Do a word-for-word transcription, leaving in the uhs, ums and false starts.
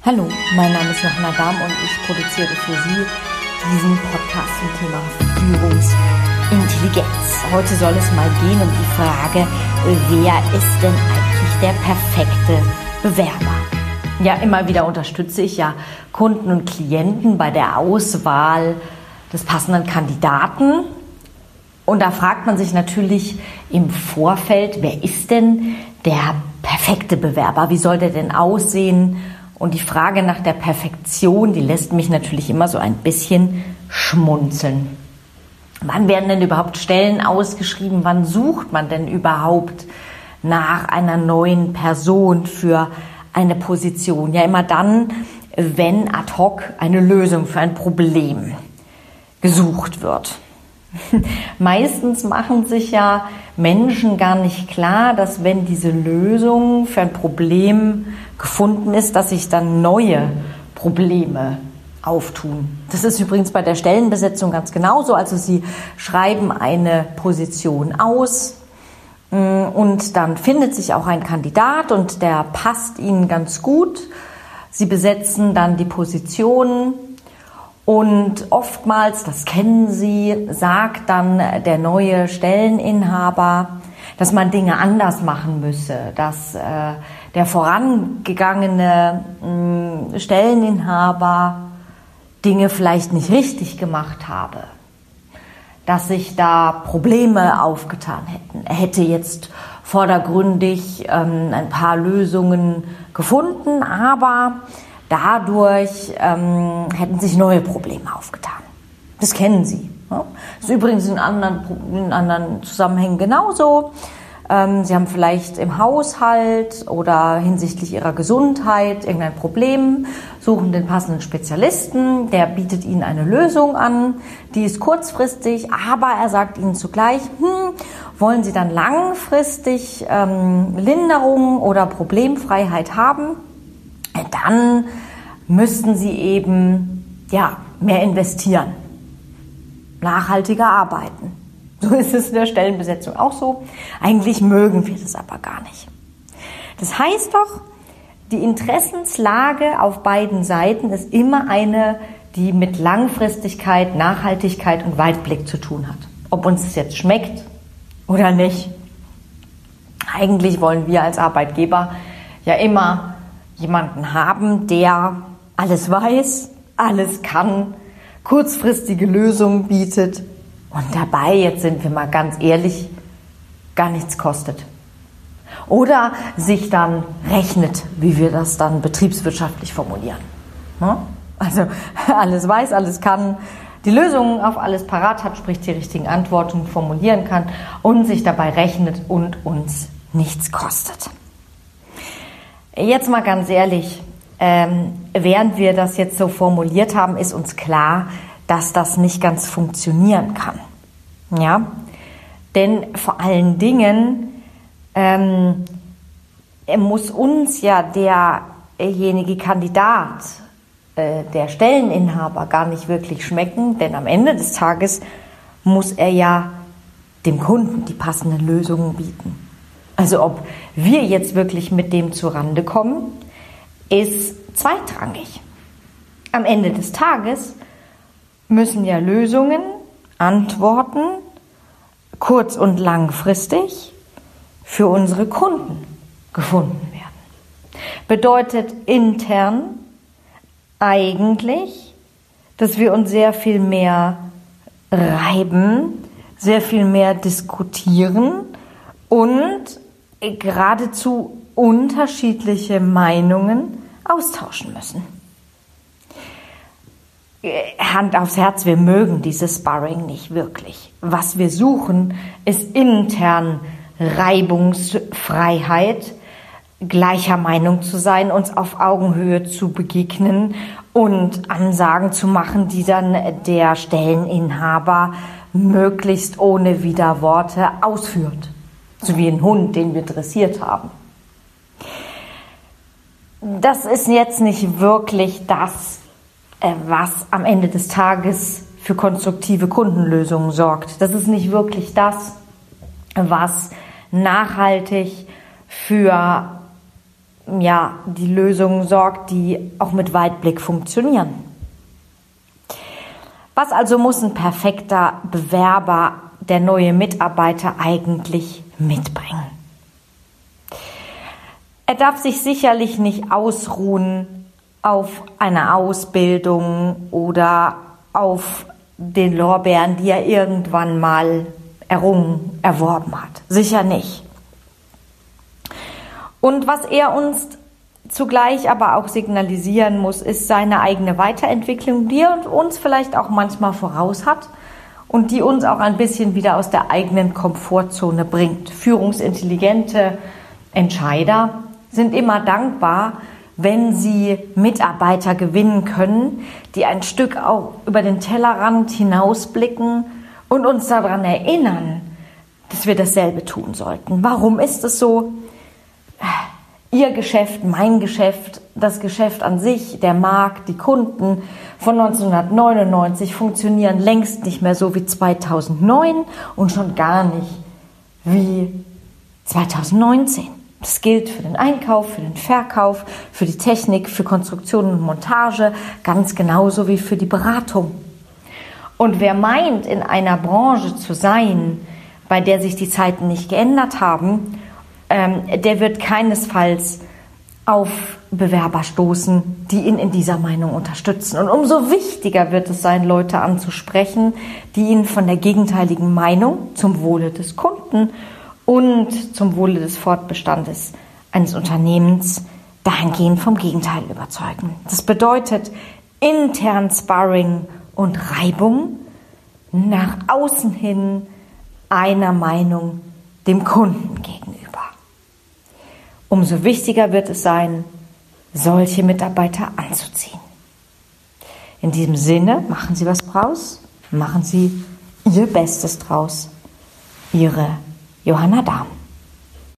Hallo, mein Name ist Johanna Dahm und ich produziere für Sie diesen Podcast zum Thema Führungsintelligenz. Heute soll es mal gehen um die Frage, wer ist denn eigentlich der perfekte Bewerber? Ja, immer wieder unterstütze ich ja Kunden und Klienten bei der Auswahl des passenden Kandidaten. Und da fragt man sich natürlich im Vorfeld, wer ist denn der perfekte Bewerber? Wie soll der denn aussehen? Und die Frage nach der Perfektion, die lässt mich natürlich immer so ein bisschen schmunzeln. Wann werden denn überhaupt Stellen ausgeschrieben? Wann sucht man denn überhaupt nach einer neuen Person für eine Position? Ja, immer dann, wenn ad hoc eine Lösung für ein Problem gesucht wird. Meistens machen sich ja Menschen gar nicht klar, dass wenn diese Lösung für ein Problem gefunden ist, dass sich dann neue Probleme auftun. Das ist übrigens bei der Stellenbesetzung ganz genauso. Also Sie schreiben eine Position aus und dann findet sich auch ein Kandidat und der passt Ihnen ganz gut. Sie besetzen dann die Position. Und oftmals, das kennen Sie, sagt dann der neue Stelleninhaber, dass man Dinge anders machen müsse, dass äh, der vorangegangene mh, Stelleninhaber Dinge vielleicht nicht richtig gemacht habe, dass sich da Probleme aufgetan hätten. Er hätte jetzt vordergründig ähm, ein paar Lösungen gefunden, aber dadurch ähm, hätten sich neue Probleme aufgetan. Das kennen Sie. Ja? Das ist übrigens in anderen, in anderen Zusammenhängen genauso. Ähm, Sie haben vielleicht im Haushalt oder hinsichtlich Ihrer Gesundheit irgendein Problem, suchen den passenden Spezialisten, der bietet Ihnen eine Lösung an, die ist kurzfristig, aber er sagt Ihnen zugleich, hm, wollen Sie dann langfristig ähm, Linderung oder Problemfreiheit haben? Dann müssten Sie eben ja, mehr investieren, nachhaltiger arbeiten. So ist es in der Stellenbesetzung auch so. Eigentlich mögen wir das aber gar nicht. Das heißt doch, die Interessenslage auf beiden Seiten ist immer eine, die mit Langfristigkeit, Nachhaltigkeit und Weitblick zu tun hat. Ob uns das jetzt schmeckt oder nicht. Eigentlich wollen wir als Arbeitgeber ja immer jemanden haben, der alles weiß, alles kann, kurzfristige Lösungen bietet und dabei, jetzt sind wir mal ganz ehrlich, gar nichts kostet. Oder sich dann rechnet, wie wir das dann betriebswirtschaftlich formulieren. Also alles weiß, alles kann, die Lösungen auf alles parat hat, sprich die richtigen Antworten formulieren kann und sich dabei rechnet und uns nichts kostet. Jetzt mal ganz ehrlich, ähm, während wir das jetzt so formuliert haben, ist uns klar, dass das nicht ganz funktionieren kann. Ja? Denn vor allen Dingen ähm, muss uns ja derjenige Kandidat, äh, der Stelleninhaber gar nicht wirklich schmecken, denn am Ende des Tages muss er ja dem Kunden die passenden Lösungen bieten. Also ob wir jetzt wirklich mit dem zurande kommen, ist zweitrangig. Am Ende des Tages müssen ja Lösungen, Antworten, kurz- und langfristig für unsere Kunden gefunden werden. Bedeutet intern eigentlich, dass wir uns sehr viel mehr reiben, sehr viel mehr diskutieren und geradezu unterschiedliche Meinungen austauschen müssen. Hand aufs Herz, wir mögen dieses Sparring nicht wirklich. Was wir suchen, ist intern Reibungsfreiheit, gleicher Meinung zu sein, uns auf Augenhöhe zu begegnen und Ansagen zu machen, die dann der Stelleninhaber möglichst ohne Widerworte ausführt. So wie ein Hund, den wir dressiert haben. Das ist jetzt nicht wirklich das, was am Ende des Tages für konstruktive Kundenlösungen sorgt. Das ist nicht wirklich das, was nachhaltig für ja, die Lösungen sorgt, die auch mit Weitblick funktionieren. Was also muss ein perfekter Bewerber, der neue Mitarbeiter eigentlich mitbringen? Er darf sich sicherlich nicht ausruhen auf einer Ausbildung oder auf den Lorbeeren, die er irgendwann mal errungen, erworben hat. Sicher nicht. Und was er uns zugleich aber auch signalisieren muss, ist seine eigene Weiterentwicklung, die er uns vielleicht auch manchmal voraus hat und die uns auch ein bisschen wieder aus der eigenen Komfortzone bringt. Führungsintelligente Entscheider sind immer dankbar, wenn sie Mitarbeiter gewinnen können, die ein Stück auch über den Tellerrand hinausblicken und uns daran erinnern, dass wir dasselbe tun sollten. Warum ist es so? Ihr Geschäft, mein Geschäft, das Geschäft an sich, der Markt, die Kunden von neunzehnhundertneunundneunzig funktionieren längst nicht mehr so wie zweitausendneun und schon gar nicht wie zweitausendneunzehn. Das gilt für den Einkauf, für den Verkauf, für die Technik, für Konstruktion und Montage, ganz genauso wie für die Beratung. Und wer meint, in einer Branche zu sein, bei der sich die Zeiten nicht geändert haben, ähm, der wird keinesfalls auf Bewerber stoßen, die ihn in dieser Meinung unterstützen. Und umso wichtiger wird es sein, Leute anzusprechen, die ihn von der gegenteiligen Meinung zum Wohle des Kunden und zum Wohle des Fortbestandes eines Unternehmens dahingehend vom Gegenteil überzeugen. Das bedeutet intern Sparring und Reibung, nach außen hin einer Meinung dem Kunden gegenüber. Umso wichtiger wird es sein, solche Mitarbeiter anzuziehen. In diesem Sinne, machen Sie was draus, machen Sie Ihr Bestes draus. Ihre Johanna Dahm.